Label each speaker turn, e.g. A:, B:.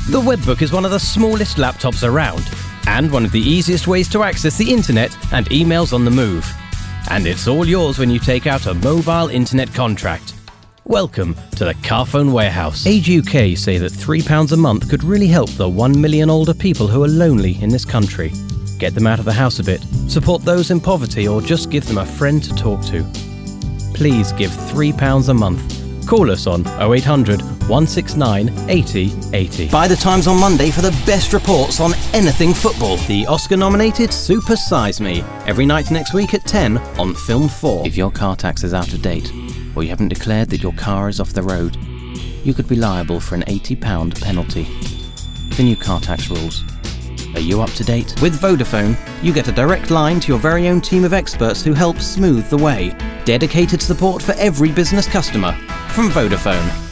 A: The Webbook is one of the smallest laptops around and one of the easiest ways to access the internet and emails on the move. And it's all yours when you take out a mobile internet contract. Welcome to the Carphone Warehouse. Age UK say that £3 a month could really help the 1 million older people who are lonely in this country. Get them out of the house a bit, support those in poverty, or just give them a friend to talk to. Please give £3 a month. Call us on 0800 169 80 80. Buy the Times on Monday for the best reports on anything football. The Oscar-nominated Super Size Me, every night next week at 10 on Film 4. If your car tax is out of date, or you haven't declared that your car is off the road, you could be liable for an £80 penalty. The new car tax rules. Are you up to date? With Vodafone, you get a direct line to your very own team of experts who help smooth the way. Dedicated support for every business customer from Vodafone.